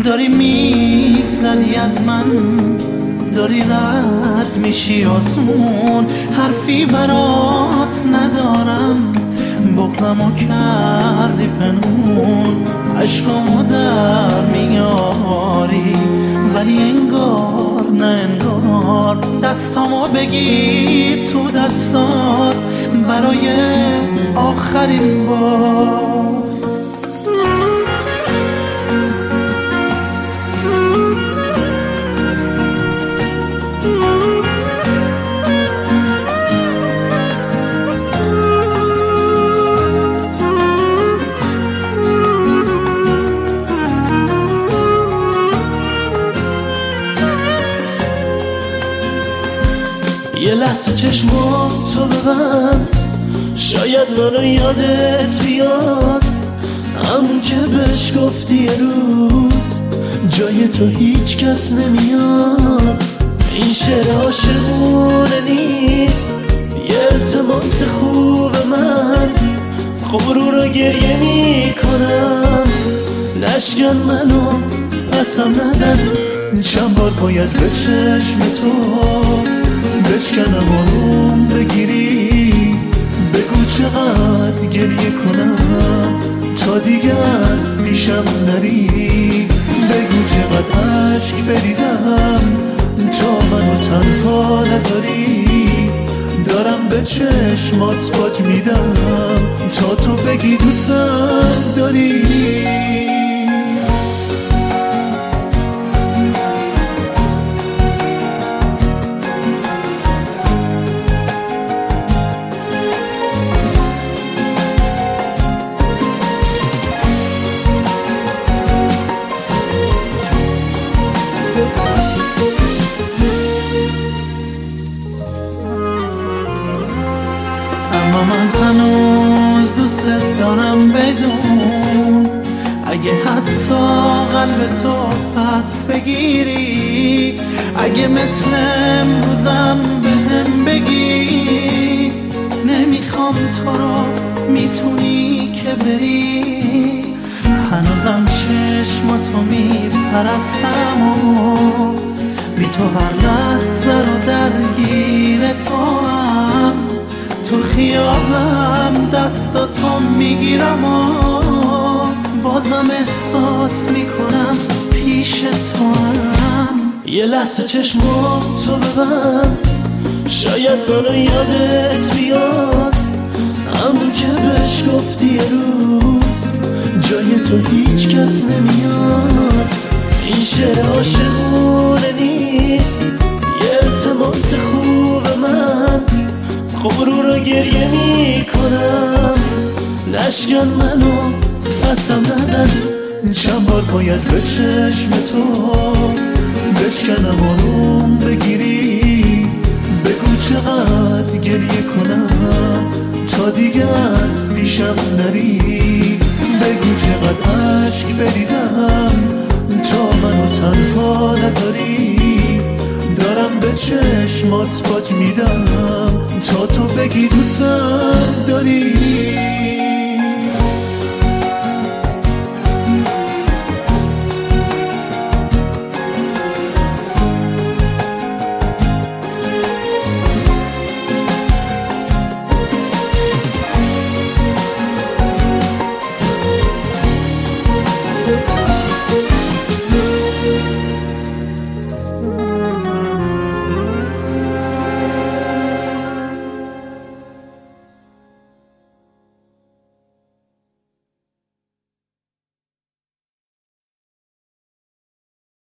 داری میگذری از من، داری رد میشی آسون، حرفی برات ندارم، بغضمو کردی پنهون، عشقامو در میاری ولی انگار نه انگار، دستامو بگیر تو دستات برای آخرین بار. یه لحظه چشماتو ببند، شاید منو یادت بیاد، همون که بهش گفتی یه روز جای تو هیچ کس نمیاد. این شعر عاشقونه نیست، یه التماس خوب من، غرور رو گریه میکنم، نشکن منو قسم نزن، چند بار باید به چشم تو بشکنم آروم بگیری، بگو چقدر گریه کنم تا دیگه از پیشم نری، بگو چقدر عشق بریزم تا منو تنها نذاری، دارم به چشمات باج میدم تا تو بگی دوستم داری. اما من هنوز دوست دارم بدون، اگه حتی قلب تو پس بگیری، اگه مثل امروزم بهم بگی نمیخوام تو رو، میتونی که بری، هنوزم چشماتو میپرستم و بی تو هر لحظه رو درگیر تو هم، تو خیابم دستاتو میگیرم و بازم احساس میکنم پیش تو هم. یه لحظه چشماتو ببند، شاید منو یادت بیاد، همون که بهش گفتی یه روز جای تو هیچ کس نمیاد. این شعر عاشقونه نیست، یه التماس خوب من، غرور رو گریه میکنم، نشکن منو قسم نزن، چند بار باید به چشم تو بشکنم آروم بگیری، بگو چقدر گریه کنم تا دیگه از پیشم نری، بگو چقدر عشق بریزم تا منو تنها نذاری، دارم به چشمات باج میدم تا تو بگی دوستم داری.